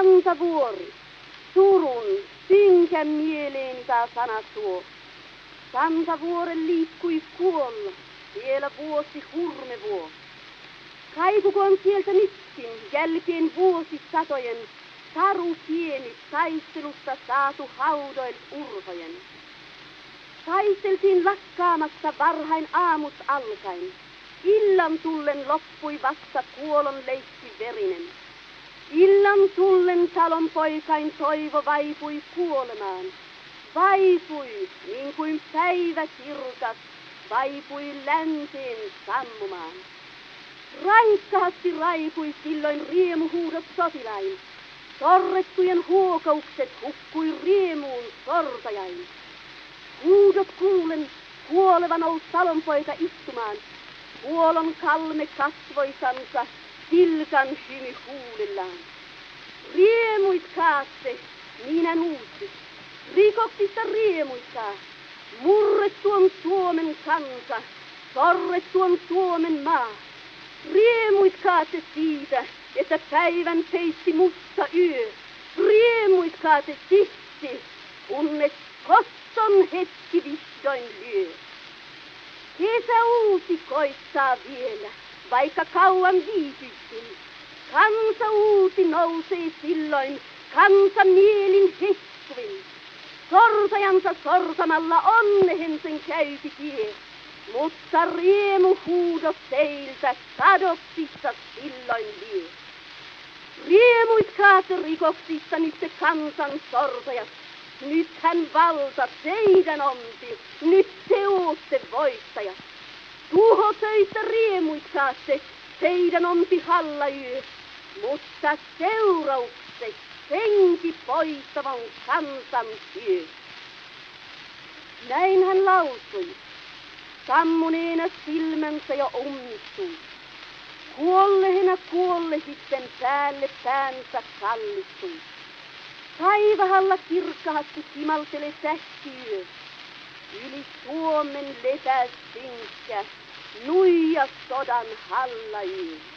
Kansavuori, surun, synkän mieleeni tää sana tuo. Kansavuoren liikkui kuolla, vielä vuosi hurmevuosi. Kaikukoon sieltä nytkin, jälkeen vuosisatojen, saru pieni taistelusta saatu haudoil urhojen. Taisteltiin lakkaamassa varhain aamut alkaen. Illan tullen loppui vasta kuolon leikki verinen. Illan tullen talon poikain toivo vaipui kuolemaan. Vaipui, niin kuin päivä kirkas, vaipui länteen sammumaan. Raikkaasti raikui silloin riemuhuudot sotilain. Sorrettujen huokaukset hukkui riemuun sortajain. Huudot kuulen, kuolevan ollut talonpoika istumaan. Kuolon kalme kasvoisansa, silkan hymy huulillaan. Riemuit kaatte, minä nuusi. Rikoksista riemuittaa. Murrettu on Suomen kansa, sorrettu on Suomen maa. Riemuitkaatte siitä, että päivän peitti musta yö. Riemuitkaatte siksi, kunnes koston hetki vihdoin lyö. Kesä uusi koittaa vielä, vaikka kauan viipyttiin. Kansa uusi nousee silloin, kansa mielin hehkuvin. Sortajansa sortamalla onnehen sen käyti tie, mutta riemuhuudot teiltä kadoksissa silloin vie. Riemuitkaatte rikoksista nyt se kansan sortajat. Nythän valta teidän onti, nyt te ootte voittajat. Tuhotöistä riemuitkaatte, teidän onti hallajyö, mutta seuraukset senki poistavan kansan työ. Näin hän lausui. Sammuneena silmänsä jo ummistui. Kuollehena kuolle sitten päälle päänsä kallistui. Taivahalla kirkkaasti himaltele tähtiyö. Yli Suomen lepää synkkä, nuija sodan hallajyö.